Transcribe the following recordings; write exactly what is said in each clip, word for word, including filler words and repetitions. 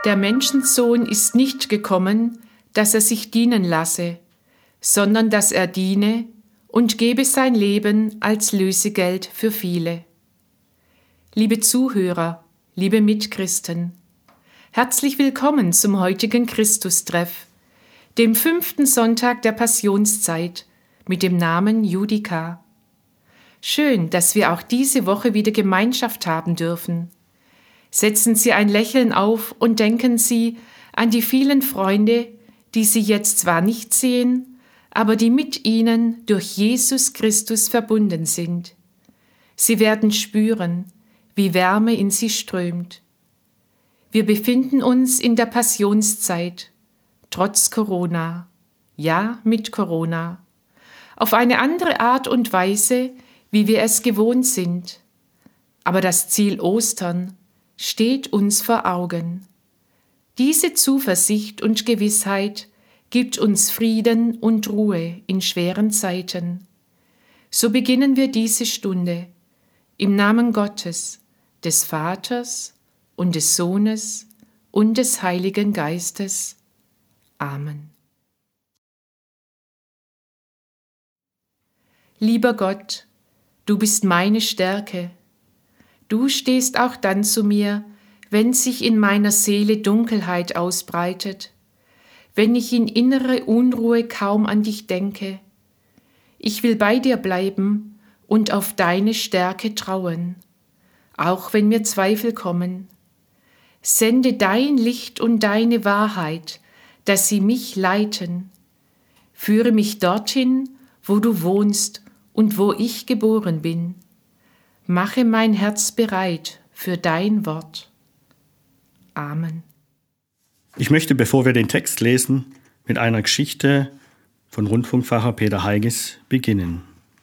Der Menschensohn ist nicht gekommen, dass er sich dienen lasse, sondern dass er diene und gebe sein Leben als Lösegeld für viele. Liebe Zuhörer, liebe Mitchristen, herzlich willkommen zum heutigen Christustreff, dem fünften Sonntag der Passionszeit mit dem Namen Judika. Schön, dass wir auch diese Woche wieder Gemeinschaft haben dürfen. Setzen Sie ein Lächeln auf und denken Sie an die vielen Freunde, die Sie jetzt zwar nicht sehen, aber die mit Ihnen durch Jesus Christus verbunden sind. Sie werden spüren, wie Wärme in Sie strömt. Wir befinden uns in der Passionszeit, trotz Corona, ja mit Corona, auf eine andere Art und Weise, wie wir es gewohnt sind. Aber das Ziel Ostern steht uns vor Augen. Diese Zuversicht und Gewissheit gibt uns Frieden und Ruhe in schweren Zeiten. So beginnen wir diese Stunde im Namen Gottes, des Vaters und des Sohnes und des Heiligen Geistes. Amen. Lieber Gott, du bist meine Stärke. Du stehst auch dann zu mir, wenn sich in meiner Seele Dunkelheit ausbreitet, wenn ich in innere Unruhe kaum an dich denke. Ich will bei dir bleiben und auf deine Stärke trauen, auch wenn mir Zweifel kommen. Sende dein Licht und deine Wahrheit, dass sie mich leiten. Führe mich dorthin, wo du wohnst und wo ich geboren bin. Mache mein Herz bereit für dein Wort. Amen. Ich möchte, bevor wir den Text lesen, mit einer Geschichte von Rundfunkpfarrer Peter Heiges beginnen.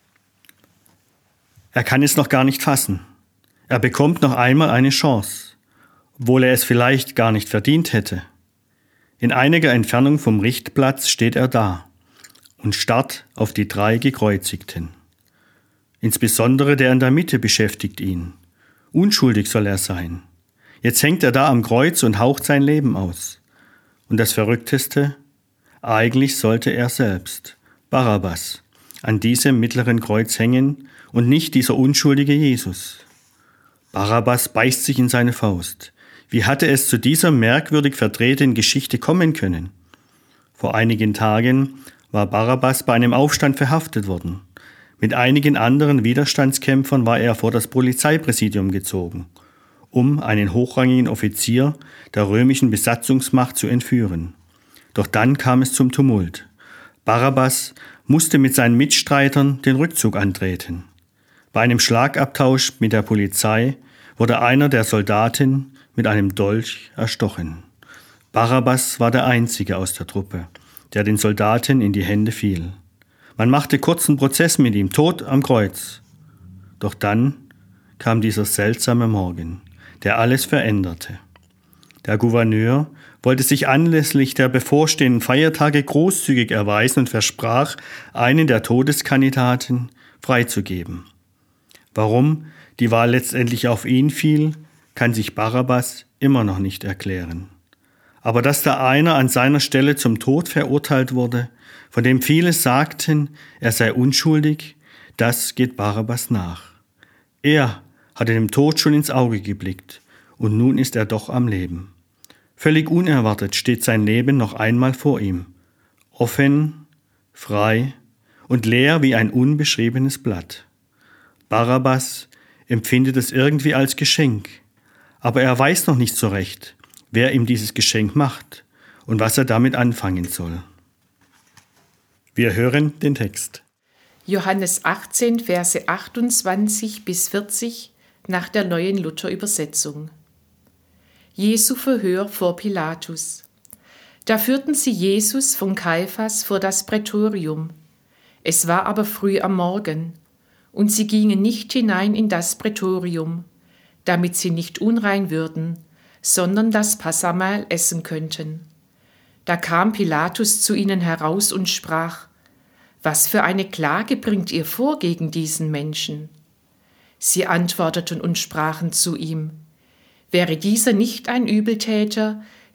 Er kann es noch gar nicht fassen. Er bekommt noch einmal eine Chance, obwohl er es vielleicht gar nicht verdient hätte. In einiger Entfernung vom Richtplatz steht er da und starrt auf die drei Gekreuzigten. Insbesondere der in der Mitte beschäftigt ihn. Unschuldig soll er sein. Jetzt hängt er da am Kreuz und haucht sein Leben aus. Und das Verrückteste, eigentlich sollte er selbst, Barabbas, an diesem mittleren Kreuz hängen und nicht dieser unschuldige Jesus. Barabbas beißt sich in seine Faust. Wie hatte es zu dieser merkwürdig verdrehten Geschichte kommen können? Vor einigen Tagen war Barabbas bei einem Aufstand verhaftet worden. Mit einigen anderen Widerstandskämpfern war er vor das Polizeipräsidium gezogen, um einen hochrangigen Offizier der römischen Besatzungsmacht zu entführen. Doch dann kam es zum Tumult. Barabbas musste mit seinen Mitstreitern den Rückzug antreten. Bei einem Schlagabtausch mit der Polizei wurde einer der Soldaten mit einem Dolch erstochen. Barabbas war der Einzige aus der Truppe, der den Soldaten in die Hände fiel. Man machte kurzen Prozess mit ihm, tot am Kreuz. Doch dann kam dieser seltsame Morgen, der alles veränderte. Der Gouverneur wollte sich anlässlich der bevorstehenden Feiertage großzügig erweisen und versprach, einen der Todeskandidaten freizugeben. Warum die Wahl letztendlich auf ihn fiel, kann sich Barabbas immer noch nicht erklären. Aber dass da einer an seiner Stelle zum Tod verurteilt wurde, von dem viele sagten, er sei unschuldig, das geht Barabbas nach. Er hatte dem Tod schon ins Auge geblickt und nun ist er doch am Leben. Völlig unerwartet steht sein Leben noch einmal vor ihm, offen, frei und leer wie ein unbeschriebenes Blatt. Barabbas empfindet es irgendwie als Geschenk, aber er weiß noch nicht so recht, wer ihm dieses Geschenk macht und was er damit anfangen soll. Wir hören den Text. Johannes achtzehn, Verse achtundzwanzig bis vierzig nach der neuen Luther-Übersetzung. Jesu Verhör vor Pilatus. Da führten sie Jesus von Kaiphas vor das Prätorium. Es war aber früh am Morgen, und sie gingen nicht hinein in das Prätorium, damit sie nicht unrein würden, sondern das Passahmahl essen könnten. Da kam Pilatus zu ihnen heraus und sprach: Was für eine Klage bringt ihr vor gegen diesen Menschen? Sie antworteten und sprachen zu ihm: Wäre dieser nicht ein Übeltäter,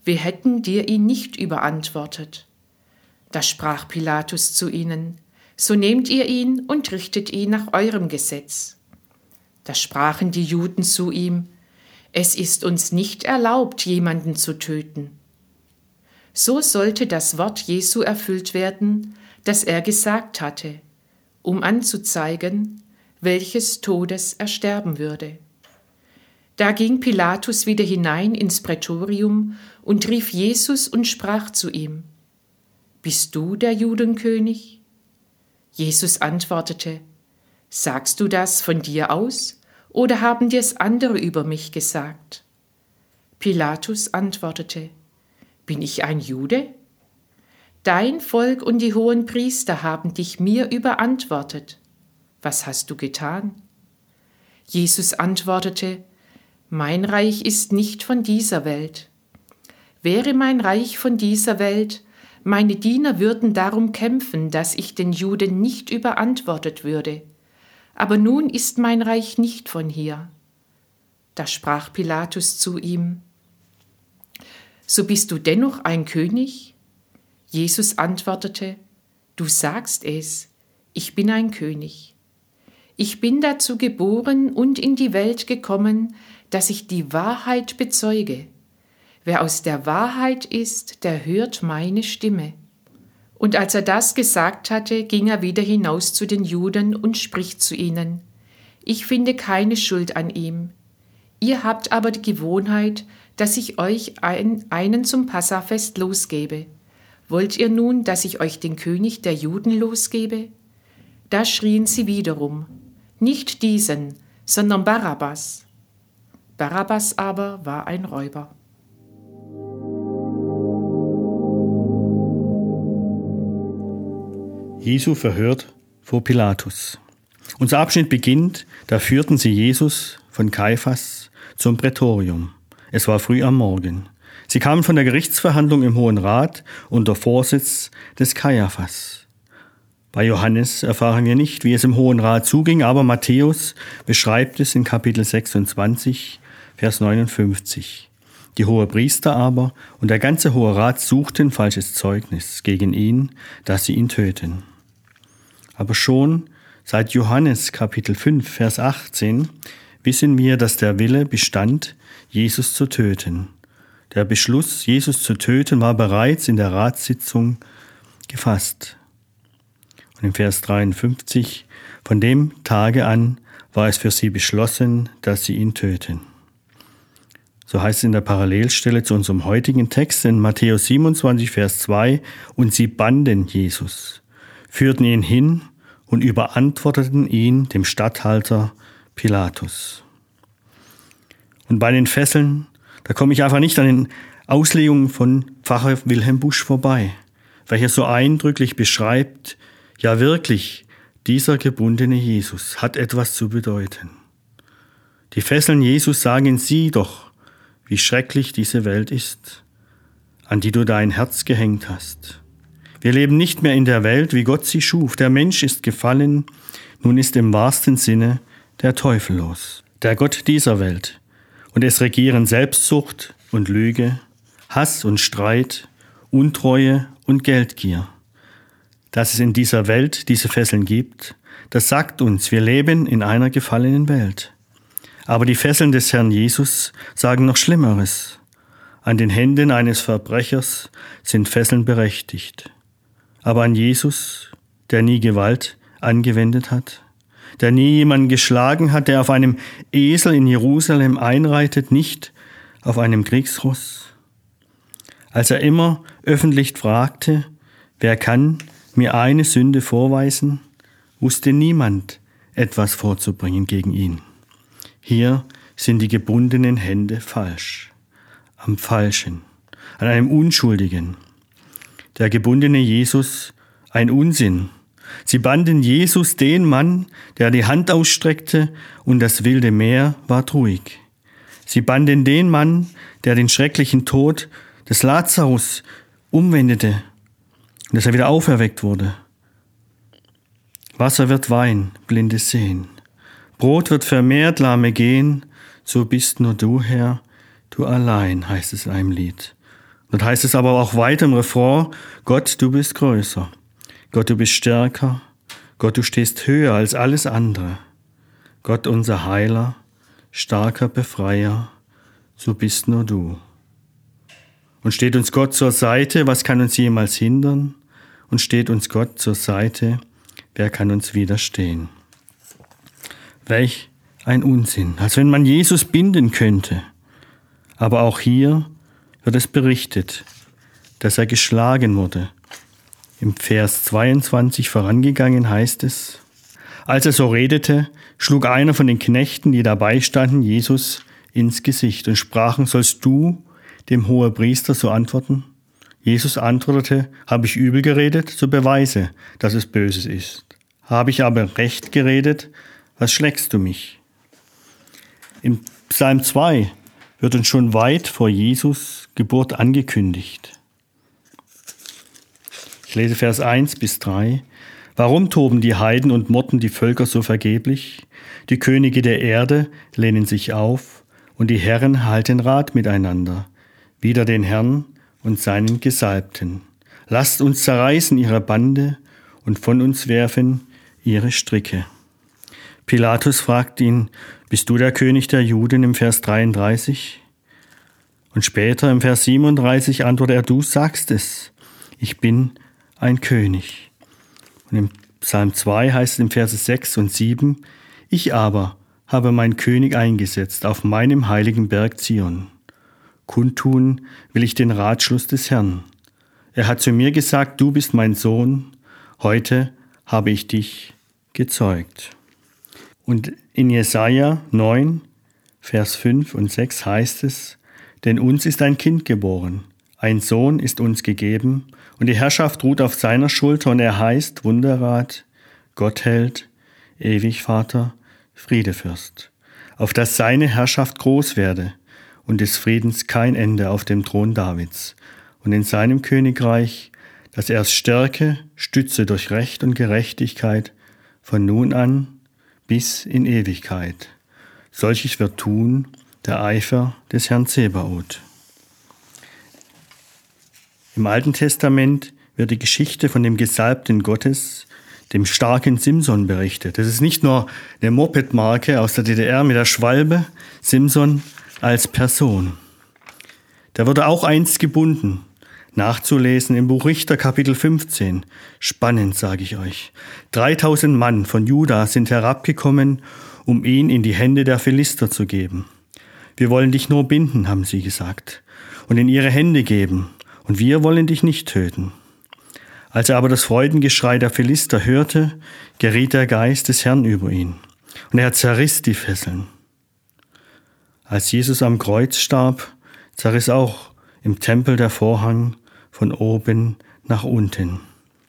wir hätten dir ihn nicht überantwortet. Da sprach Pilatus zu ihnen: So nehmt ihr ihn und richtet ihn nach eurem Gesetz. Da sprachen die Juden zu ihm: Es ist uns nicht erlaubt, jemanden zu töten. So sollte das Wort Jesu erfüllt werden, das er gesagt hatte, um anzuzeigen, welches Todes er sterben würde. Da ging Pilatus wieder hinein ins Prätorium und rief Jesus und sprach zu ihm: Bist du der Judenkönig? Jesus antwortete: Sagst du das von dir aus, oder haben dir's andere über mich gesagt? Pilatus antwortete: Bin ich ein Jude? Dein Volk und die hohen Priester haben dich mir überantwortet. Was hast du getan? Jesus antwortete: Mein Reich ist nicht von dieser Welt. Wäre mein Reich von dieser Welt, meine Diener würden darum kämpfen, dass ich den Juden nicht überantwortet würde. Aber nun ist mein Reich nicht von hier. Da sprach Pilatus zu ihm: So bist du dennoch ein König? Jesus antwortete: Du sagst es, ich bin ein König. Ich bin dazu geboren und in die Welt gekommen, dass ich die Wahrheit bezeuge. Wer aus der Wahrheit ist, der hört meine Stimme. Und als er das gesagt hatte, ging er wieder hinaus zu den Juden und spricht zu ihnen: Ich finde keine Schuld an ihm. Ihr habt aber die Gewohnheit, dass ich euch ein, einen zum Passafest losgebe. Wollt ihr nun, dass ich euch den König der Juden losgebe? Da schrien sie wiederum: Nicht diesen, sondern Barabbas. Barabbas aber war ein Räuber. Jesu verhört vor Pilatus. Unser Abschnitt beginnt, da führten sie Jesus von Kaiphas zum Prätorium. Es war früh am Morgen. Sie kamen von der Gerichtsverhandlung im Hohen Rat unter Vorsitz des Kaiphas. Bei Johannes erfahren wir nicht, wie es im Hohen Rat zuging, aber Matthäus beschreibt es in Kapitel sechsundzwanzig, Vers neunundfünfzig. Die Hohepriester aber und der ganze Hohe Rat suchten falsches Zeugnis gegen ihn, dass sie ihn töten. Aber schon seit Johannes Kapitel fünf, Vers achtzehn wissen wir, dass der Wille bestand, Jesus zu töten. Der Beschluss, Jesus zu töten, war bereits in der Ratssitzung gefasst. Und im Vers dreiundfünfzig, von dem Tage an war es für sie beschlossen, dass sie ihn töten. So heißt es in der Parallelstelle zu unserem heutigen Text in Matthäus siebenundzwanzig, Vers zwei, und sie banden Jesus, führten ihn hin und überantworteten ihn dem Statthalter Pilatus. Und bei den Fesseln, da komme ich einfach nicht an den Auslegungen von Pfarrer Wilhelm Busch vorbei, welcher so eindrücklich beschreibt, ja wirklich, dieser gebundene Jesus hat etwas zu bedeuten. Die Fesseln Jesus sagen, sieh doch, wie schrecklich diese Welt ist, an die du dein Herz gehängt hast. Wir leben nicht mehr in der Welt, wie Gott sie schuf. Der Mensch ist gefallen, nun ist im wahrsten Sinne der Teufel los, der Gott dieser Welt. Und es regieren Selbstsucht und Lüge, Hass und Streit, Untreue und Geldgier. Dass es in dieser Welt diese Fesseln gibt, das sagt uns, wir leben in einer gefallenen Welt. Aber die Fesseln des Herrn Jesus sagen noch Schlimmeres. An den Händen eines Verbrechers sind Fesseln berechtigt. Aber an Jesus, der nie Gewalt angewendet hat, der nie jemanden geschlagen hat, der auf einem Esel in Jerusalem einreitet, nicht auf einem Kriegsross. Als er immer öffentlich fragte, wer kann mir eine Sünde vorweisen, wusste niemand etwas vorzubringen gegen ihn. Hier sind die gebundenen Hände falsch, am Falschen, an einem Unschuldigen. Der gebundene Jesus, ein Unsinn. Sie banden Jesus, den Mann, der die Hand ausstreckte, und das wilde Meer ward ruhig. Sie banden den Mann, der den schrecklichen Tod des Lazarus umwendete, und dass er wieder auferweckt wurde. Wasser wird Wein, Blinde sehen. Brot wird vermehrt, Lahme gehen. So bist nur du, Herr, du allein, heißt es in einem Lied. Dort heißt es aber auch weiter im Refrain, Gott, du bist größer. Gott, du bist stärker. Gott, du stehst höher als alles andere. Gott, unser Heiler, starker Befreier, so bist nur du. Und steht uns Gott zur Seite, was kann uns jemals hindern? Und steht uns Gott zur Seite, wer kann uns widerstehen? Welch ein Unsinn, als wenn man Jesus binden könnte. Aber auch hier wird es berichtet, dass er geschlagen wurde. Im Vers zweiundzwanzig vorangegangen heißt es, als er so redete, schlug einer von den Knechten, die dabei standen, Jesus ins Gesicht und sprachen, sollst du dem Hohepriester so antworten? Jesus antwortete, habe ich übel geredet, so beweise, dass es Böses ist. Habe ich aber recht geredet, was schlägst du mich? Im Psalm zwei wird uns schon weit vor Jesus Geburt angekündigt. Ich lese Vers eins bis drei. Warum toben die Heiden und murren die Völker so vergeblich? Die Könige der Erde lehnen sich auf und die Herren halten Rat miteinander, wider den Herrn und seinen Gesalbten. Lasst uns zerreißen ihre Bande und von uns werfen ihre Stricke. Pilatus fragt ihn, bist du der König der Juden im Vers dreiunddreißig? Und später im Vers siebenunddreißig antwortet er, du sagst es, ich bin ein König. Und im Psalm zwei heißt es im Verse sechs und sieben, ich aber habe meinen König eingesetzt auf meinem heiligen Berg Zion. Kundtun will ich den Ratschluss des Herrn. Er hat zu mir gesagt, du bist mein Sohn, heute habe ich dich gezeugt. Und in Jesaja neun, Vers fünf und sechs heißt es, denn uns ist ein Kind geboren, ein Sohn ist uns gegeben, und die Herrschaft ruht auf seiner Schulter, und er heißt Wunderrat, Gottheld, Ewigvater, Friedefürst, auf dass seine Herrschaft groß werde und des Friedens kein Ende auf dem Thron Davids und in seinem Königreich, dass er es stärke, stütze durch Recht und Gerechtigkeit von nun an bis in Ewigkeit. Solches wird tun der Eifer des Herrn Zebaoth. Im Alten Testament wird die Geschichte von dem Gesalbten Gottes, dem starken Simson, berichtet. Das ist nicht nur eine Mopedmarke aus der D D R mit der Schwalbe, Simson als Person. Der wurde auch einst gebunden, nachzulesen im Buch Richter Kapitel fünfzehn. Spannend, sage ich euch. dreitausend Mann von Juda sind herabgekommen, um ihn in die Hände der Philister zu geben. Wir wollen dich nur binden, haben sie gesagt, und in ihre Hände geben, und wir wollen dich nicht töten. Als er aber das Freudengeschrei der Philister hörte, geriet der Geist des Herrn über ihn, und er zerriss die Fesseln. Als Jesus am Kreuz starb, zerriss auch im Tempel der Vorhang von oben nach unten.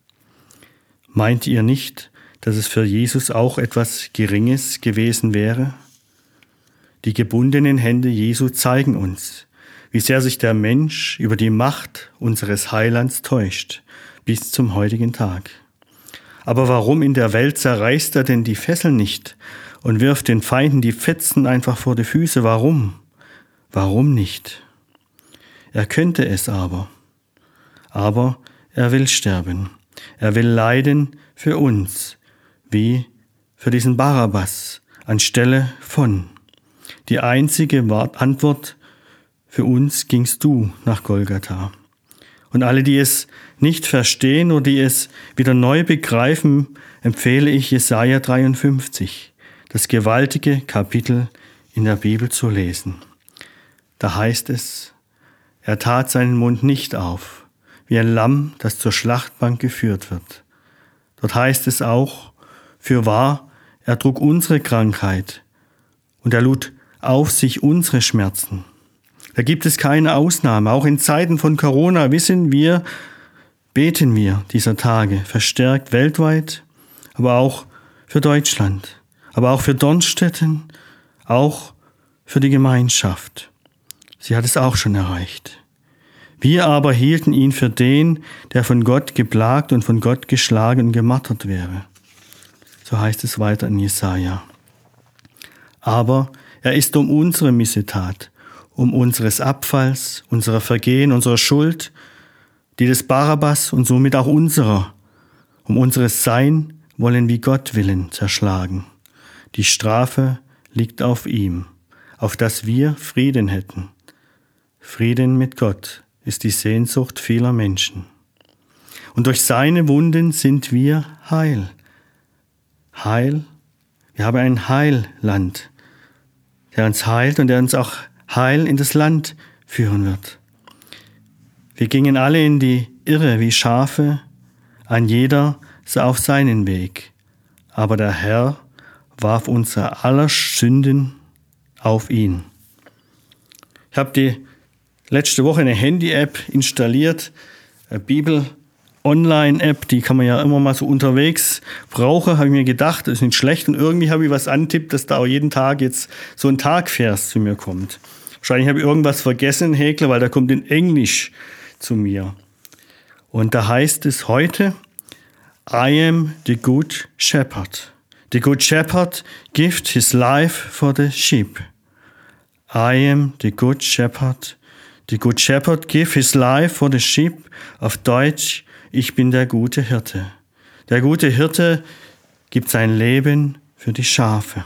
Meint ihr nicht, dass es für Jesus auch etwas Geringes gewesen wäre? Die gebundenen Hände Jesu zeigen uns, wie sehr sich der Mensch über die Macht unseres Heilands täuscht, bis zum heutigen Tag. Aber warum in der Welt zerreißt er denn die Fesseln nicht und wirft den Feinden die Fetzen einfach vor die Füße? Warum? Warum nicht? Er könnte es aber. Aber er will sterben. Er will leiden für uns, wie für diesen Barabbas, anstelle von. Die einzige Antwort: für uns gingst du nach Golgatha. Und alle, die es nicht verstehen oder die es wieder neu begreifen, empfehle ich Jesaja dreiundfünfzig, das gewaltige Kapitel in der Bibel zu lesen. Da heißt es, er tat seinen Mund nicht auf, wie ein Lamm, das zur Schlachtbank geführt wird. Dort heißt es auch, fürwahr, er trug unsere Krankheit und er lud auf sich unsere Schmerzen. Da gibt es keine Ausnahme. Auch in Zeiten von Corona wissen wir, beten wir dieser Tage verstärkt weltweit, aber auch für Deutschland, aber auch für Dornstetten, auch für die Gemeinschaft. Sie hat es auch schon erreicht. Wir aber hielten ihn für den, der von Gott geplagt und von Gott geschlagen und gemartert wäre. So heißt es weiter in Jesaja. Aber er ist um unsere Missetat, um unseres Abfalls, unserer Vergehen, unserer Schuld, die des Barabbas und somit auch unserer, um unseres Sein wollen wie Gott willen zerschlagen. Die Strafe liegt auf ihm, auf dass wir Frieden hätten. Frieden mit Gott ist die Sehnsucht vieler Menschen. Und durch seine Wunden sind wir heil. Heil, wir haben ein Heilland, der uns heilt und der uns auch heil in das Land führen wird. Wir gingen alle in die Irre wie Schafe, ein jeder sah auf seinen Weg, aber der Herr warf unsere aller Sünden auf ihn. Ich habe die letzte Woche eine Handy-App installiert, eine Bibel-Online-App, die kann man ja immer mal so unterwegs brauchen, habe ich mir gedacht, das ist nicht schlecht und irgendwie habe ich was antippt, dass da auch jeden Tag jetzt so ein Tagvers zu mir kommt. Wahrscheinlich habe ich irgendwas vergessen, Häkler, weil der kommt in Englisch zu mir. Und da heißt es heute, I am the good shepherd. The good shepherd gives his life for the sheep. I am the good shepherd. The good shepherd gives his life for the sheep. Auf Deutsch, ich bin der gute Hirte. Der gute Hirte gibt sein Leben für die Schafe.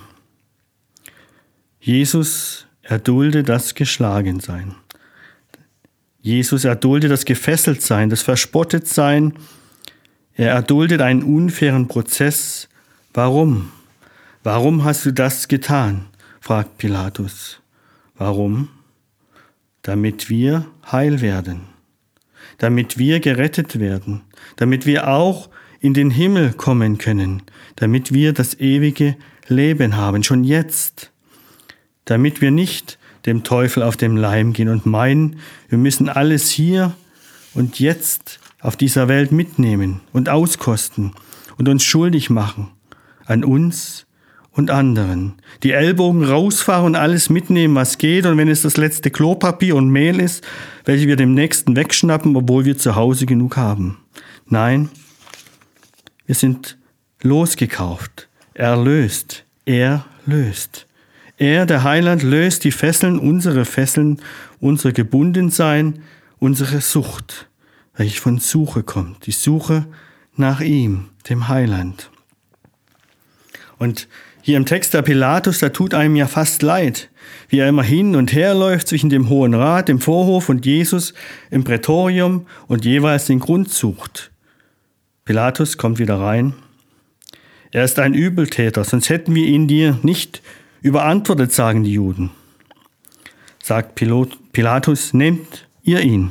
Jesus erdulde das Geschlagensein. Jesus erduldet das Gefesseltsein, das Verspottetsein. Er erduldet einen unfairen Prozess. Warum? Warum hast du das getan? Fragt Pilatus. Warum? Damit wir heil werden. Damit wir gerettet werden. Damit wir auch in den Himmel kommen können. Damit wir das ewige Leben haben, schon jetzt. Damit wir nicht dem Teufel auf den Leim gehen und meinen, wir müssen alles hier und jetzt auf dieser Welt mitnehmen und auskosten und uns schuldig machen an uns und anderen. Die Ellbogen rausfahren und alles mitnehmen, was geht, und wenn es das letzte Klopapier und Mehl ist, welche wir dem Nächsten wegschnappen, obwohl wir zu Hause genug haben. Nein, wir sind losgekauft, erlöst, er löst. Er, der Heiland, löst die Fesseln, unsere Fesseln, unser Gebundensein, unsere Sucht, welche von Suche kommt, die Suche nach ihm, dem Heiland. Und hier im Text der Pilatus, da tut einem ja fast leid, wie er immer hin und her läuft zwischen dem Hohen Rat, dem Vorhof und Jesus im Prätorium und jeweils den Grund sucht. Pilatus kommt wieder rein. Er ist ein Übeltäter, sonst hätten wir ihn dir nicht überantwortet, sagen die Juden. Sagt Pilatus, nehmt ihr ihn.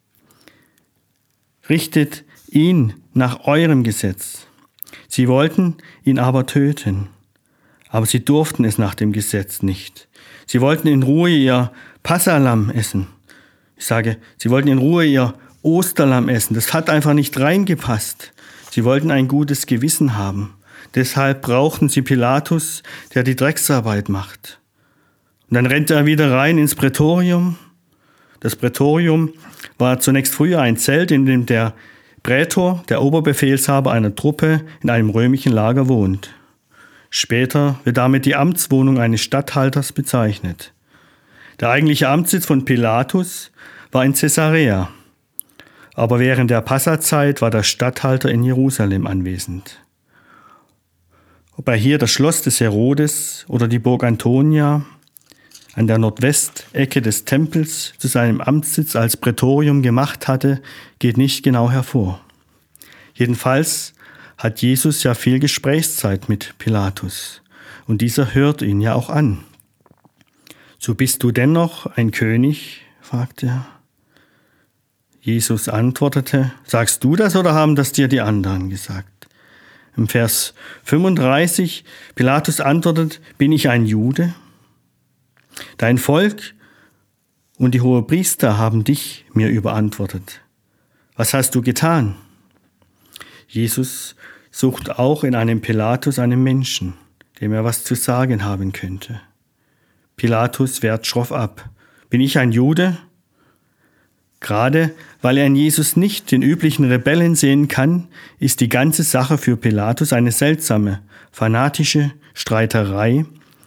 Richtet ihn nach eurem Gesetz. Sie wollten ihn aber töten, aber sie durften es nach dem Gesetz nicht. Sie wollten in Ruhe ihr Passalamm essen. Ich sage, sie wollten in Ruhe ihr Osterlamm essen. Das hat einfach nicht reingepasst. Sie wollten ein gutes Gewissen haben. Deshalb brauchten sie Pilatus, der die Drecksarbeit macht. Und dann rennt er wieder rein ins Prätorium. Das Prätorium war zunächst früher ein Zelt, in dem der Prätor, der Oberbefehlshaber einer Truppe, in einem römischen Lager wohnt. Später wird damit die Amtswohnung eines Statthalters bezeichnet. Der eigentliche Amtssitz von Pilatus war in Caesarea, aber während der Passazeit war der Statthalter in Jerusalem anwesend. Ob er hier das Schloss des Herodes oder die Burg Antonia an der Nordwestecke des Tempels zu seinem Amtssitz als Prätorium gemacht hatte, geht nicht genau hervor. Jedenfalls hat Jesus ja viel Gesprächszeit mit Pilatus und dieser hört ihn ja auch an. So bist du dennoch ein König? Fragt er. Jesus antwortete, sagst du das oder haben das dir die anderen gesagt? Im Vers fünfunddreißig, Pilatus antwortet, bin ich ein Jude? Dein Volk und die Hohepriester haben dich mir überantwortet. Was hast du getan? Jesus sucht auch in einem Pilatus einen Menschen, dem er was zu sagen haben könnte. Pilatus wehrt schroff ab. Bin ich ein Jude? Gerade weil er in Jesus nicht den üblichen Rebellen sehen kann, ist die ganze Sache für Pilatus eine seltsame, fanatische Streiterei,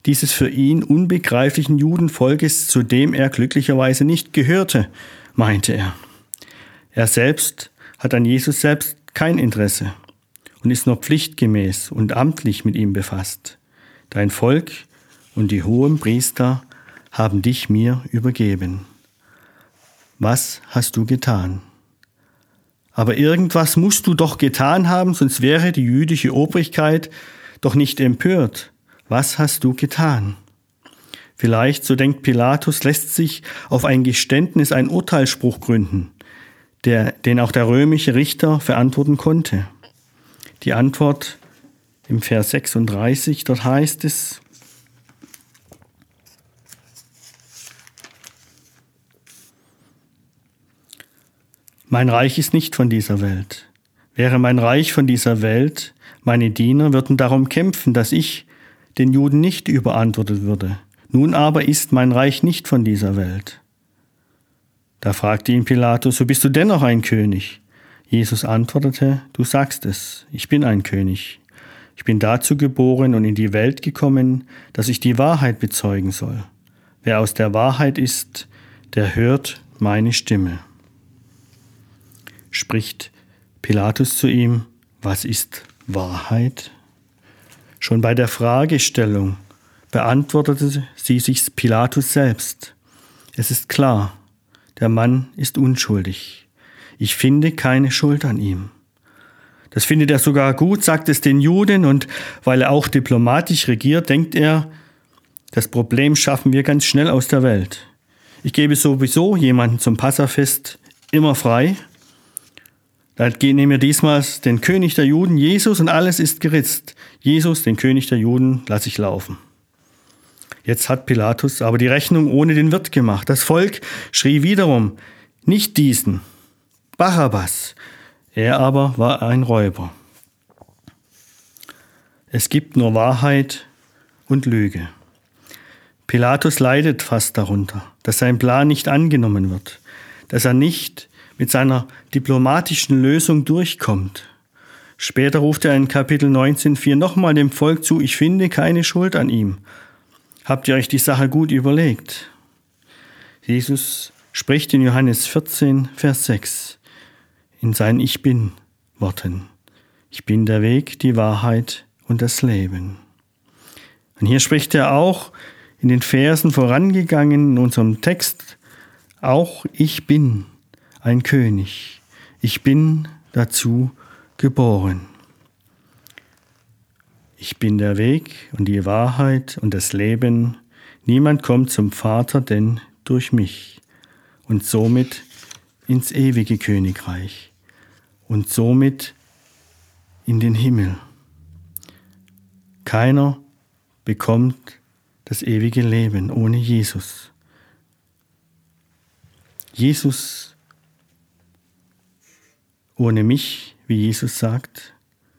dieses für ihn unbegreiflichen Judenvolkes, zu dem er glücklicherweise nicht gehörte, meinte er. Er selbst hat an Jesus selbst kein Interesse und ist nur pflichtgemäß und amtlich mit ihm befasst. Dein Volk und die hohen Priester haben dich mir übergeben. Was hast du getan? Aber irgendwas musst du doch getan haben, sonst wäre die jüdische Obrigkeit doch nicht empört. Was hast du getan? Vielleicht, so denkt Pilatus, lässt sich auf ein Geständnis ein Urteilsspruch gründen, der, den auch der römische Richter verantworten konnte. Die Antwort im Vers sechsunddreißig, dort heißt es: Mein Reich ist nicht von dieser Welt. Wäre mein Reich von dieser Welt, meine Diener würden darum kämpfen, dass ich den Juden nicht überantwortet würde. Nun aber ist mein Reich nicht von dieser Welt. Da fragte ihn Pilatus: So bist du dennoch ein König? Jesus antwortete: Du sagst es, ich bin ein König. Ich bin dazu geboren und in die Welt gekommen, dass ich die Wahrheit bezeugen soll. Wer aus der Wahrheit ist, der hört meine Stimme. Spricht Pilatus zu ihm: Was ist Wahrheit? Schon bei der Fragestellung beantwortete sie sich Pilatus selbst. Es ist klar, der Mann ist unschuldig. Ich finde keine Schuld an ihm. Das findet er sogar gut, sagt es den Juden, und weil er auch diplomatisch regiert, denkt er, das Problem schaffen wir ganz schnell aus der Welt. Ich gebe sowieso jemanden zum Passafest immer frei. Da nehmen wir diesmal den König der Juden, Jesus, und alles ist geritzt. Jesus, den König der Juden, lasse ich laufen. Jetzt hat Pilatus aber die Rechnung ohne den Wirt gemacht. Das Volk schrie wiederum: Nicht diesen, Barabbas. Er aber war ein Räuber. Es gibt nur Wahrheit und Lüge. Pilatus leidet fast darunter, dass sein Plan nicht angenommen wird, dass er nicht mit seiner diplomatischen Lösung durchkommt. Später ruft er in Kapitel neunzehn Vers vier nochmal dem Volk zu: Ich finde keine Schuld an ihm. Habt ihr euch die Sache gut überlegt? Jesus spricht in Johannes vierzehn Vers sechs in seinen Ich Bin-Worten: Ich bin der Weg, die Wahrheit und das Leben. Und hier spricht er auch in den Versen vorangegangen in unserem Text: Auch ich bin ein König. Ich bin dazu geboren. Ich bin der Weg und die Wahrheit und das Leben. Niemand kommt zum Vater, denn durch mich. Und somit ins ewige Königreich. Und somit in den Himmel. Keiner bekommt das ewige Leben ohne Jesus. Jesus ohne mich, wie Jesus sagt.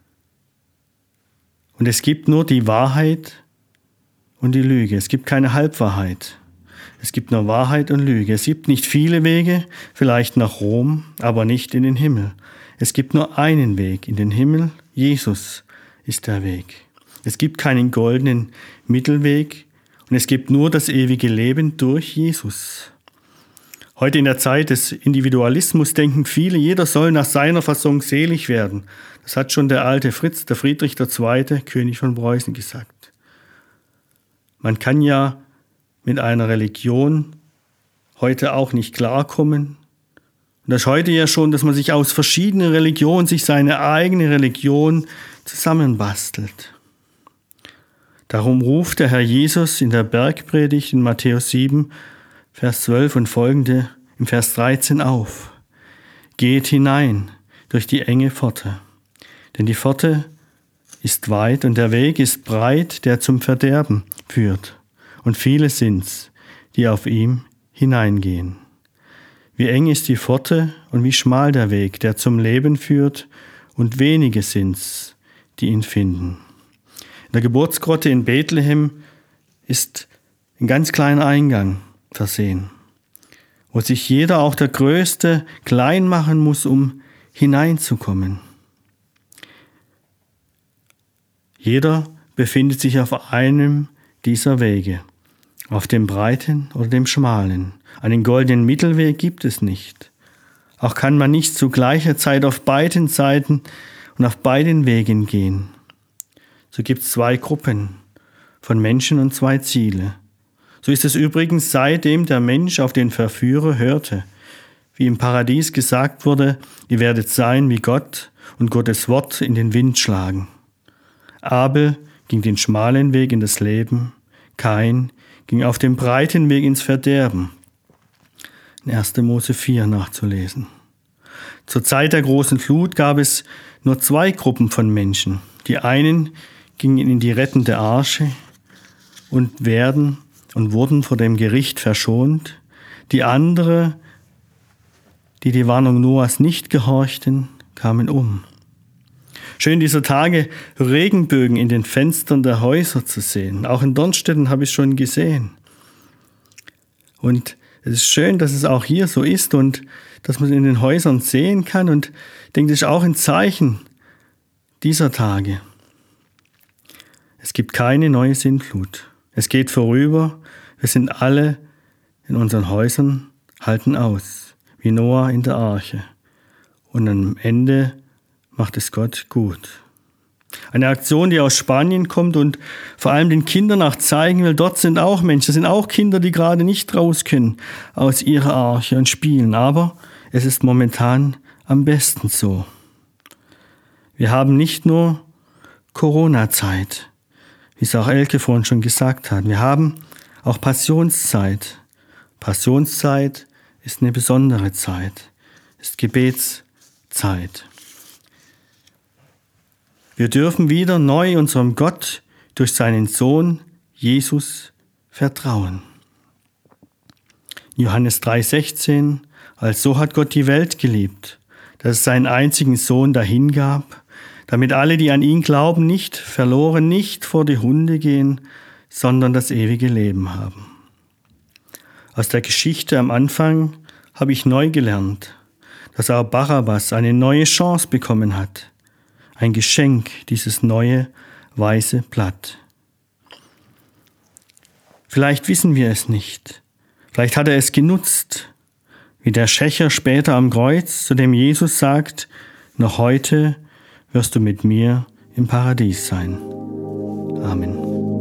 Und es gibt nur die Wahrheit und die Lüge. Es gibt keine Halbwahrheit. Es gibt nur Wahrheit und Lüge. Es gibt nicht viele Wege, vielleicht nach Rom, aber nicht in den Himmel. Es gibt nur einen Weg in den Himmel. Jesus ist der Weg. Es gibt keinen goldenen Mittelweg und es gibt nur das ewige Leben durch Jesus. Heute in der Zeit des Individualismus denken viele, jeder soll nach seiner Fassung selig werden. Das hat schon der alte Fritz, der Friedrich der Zweite, König von Preußen, gesagt. Man kann ja mit einer Religion heute auch nicht klarkommen. Und das ist heute ja schon, dass man sich aus verschiedenen Religionen sich seine eigene Religion zusammenbastelt. Darum ruft der Herr Jesus in der Bergpredigt in Matthäus sieben, Vers zwölf und folgende im Vers dreizehn auf: Geht hinein durch die enge Pforte, denn die Pforte ist weit und der Weg ist breit, der zum Verderben führt. Und viele sind's, die auf ihm hineingehen. Wie eng ist die Pforte und wie schmal der Weg, der zum Leben führt, und wenige sind's, die ihn finden. In der Geburtsgrotte in Bethlehem ist ein ganz kleiner Eingang versehen, wo sich jeder, auch der Größte, klein machen muss, um hineinzukommen. Jeder befindet sich auf einem dieser Wege, auf dem breiten oder dem schmalen. Einen goldenen Mittelweg gibt es nicht. Auch kann man nicht zu gleicher Zeit auf beiden Seiten und auf beiden Wegen gehen. So gibt es zwei Gruppen von Menschen und zwei Ziele. So ist es übrigens, seitdem der Mensch auf den Verführer hörte. Wie im Paradies gesagt wurde, ihr werdet sein wie Gott und Gottes Wort in den Wind schlagen. Abel ging den schmalen Weg in das Leben, Kain ging auf dem breiten Weg ins Verderben. In erster Mose vier nachzulesen. Zur Zeit der großen Flut gab es nur zwei Gruppen von Menschen. Die einen gingen in die rettende Arche und werden und wurden vor dem Gericht verschont. Die andere, die die Warnung Noahs nicht gehorchten, kamen um. Schön dieser Tage Regenbögen in den Fenstern der Häuser zu sehen. Auch in Dornstetten habe ich es schon gesehen. Und es ist schön, dass es auch hier so ist und dass man in den Häusern sehen kann. Und ich denke, das ist auch ein Zeichen dieser Tage. Es gibt keine neue Sintflut. Es geht vorüber. Wir sind alle in unseren Häusern, halten aus, wie Noah in der Arche. Und am Ende macht es Gott gut. Eine Aktion, die aus Spanien kommt und vor allem den Kindern auch zeigen will, dort sind auch Menschen, das sind auch Kinder, die gerade nicht raus können aus ihrer Arche und spielen. Aber es ist momentan am besten so. Wir haben nicht nur Corona-Zeit, wie es auch Elke vorhin schon gesagt hat. Wir haben auch Passionszeit. Passionszeit ist eine besondere Zeit, ist Gebetszeit. Wir dürfen wieder neu unserem Gott durch seinen Sohn Jesus vertrauen. Johannes drei sechzehn, also hat Gott die Welt geliebt, dass es seinen einzigen Sohn dahingab, damit alle, die an ihn glauben, nicht verloren, nicht vor die Hunde gehen, sondern das ewige Leben haben. Aus der Geschichte am Anfang habe ich neu gelernt, dass auch Barabbas eine neue Chance bekommen hat. Ein Geschenk, dieses neue weiße Blatt. Vielleicht wissen wir es nicht. Vielleicht hat er es genutzt, wie der Schächer später am Kreuz, zu dem Jesus sagt, noch heute wirst du mit mir im Paradies sein. Amen.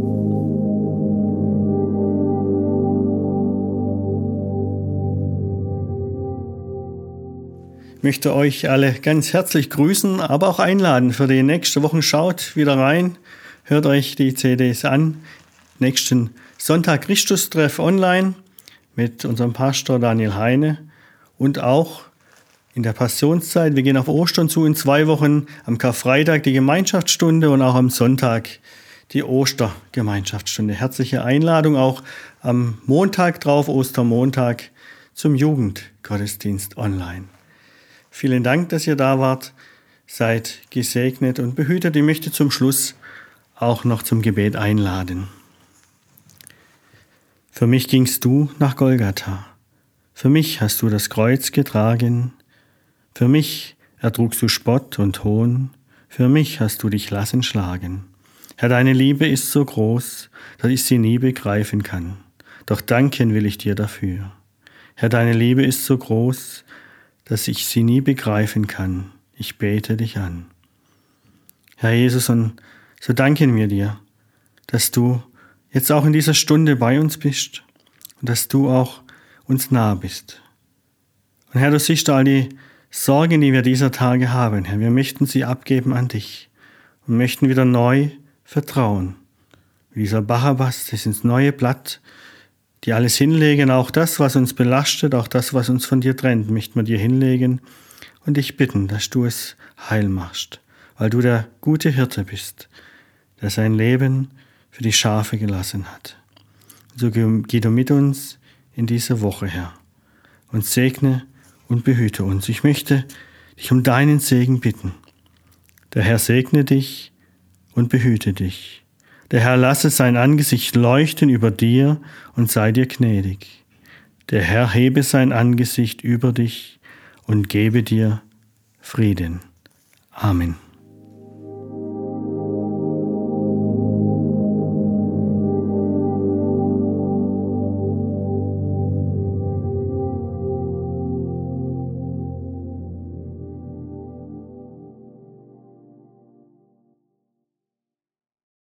Ich möchte euch alle ganz herzlich grüßen, aber auch einladen für die nächste Woche. Schaut wieder rein, hört euch die C Ds an. Nächsten Sonntag Christustreff online mit unserem Pastor Daniel Heine und auch in der Passionszeit. Wir gehen auf Ostern zu in zwei Wochen, am Karfreitag die Gemeinschaftsstunde und auch am Sonntag die Ostergemeinschaftsstunde. Herzliche Einladung auch am Montag drauf, Ostermontag, zum Jugendgottesdienst online. Vielen Dank, dass ihr da wart. Seid gesegnet und behütet. Ich möchte zum Schluss auch noch zum Gebet einladen. Für mich gingst du nach Golgatha. Für mich hast du das Kreuz getragen. Für mich ertrugst du Spott und Hohn. Für mich hast du dich lassen schlagen. Herr, deine Liebe ist so groß, dass ich sie nie begreifen kann. Doch danken will ich dir dafür. Herr, deine Liebe ist so groß, dass ich sie nie begreifen kann. Ich bete dich an. Herr Jesus, und so danken wir dir, dass du jetzt auch in dieser Stunde bei uns bist und dass du auch uns nah bist. Und Herr, du siehst all die Sorgen, die wir dieser Tage haben. Herr, wir möchten sie abgeben an dich und möchten wieder neu vertrauen. Wie dieser Barabbas, das ins neue Blatt, die alles hinlegen, auch das, was uns belastet, auch das, was uns von dir trennt, möchten wir dir hinlegen und dich bitten, dass du es heil machst, weil du der gute Hirte bist, der sein Leben für die Schafe gelassen hat. So geh du mit uns in diese Woche, Herr, und segne und behüte uns. Ich möchte dich um deinen Segen bitten. Der Herr segne dich und behüte dich. Der Herr lasse sein Angesicht leuchten über dir und sei dir gnädig. Der Herr hebe sein Angesicht über dich und gebe dir Frieden. Amen.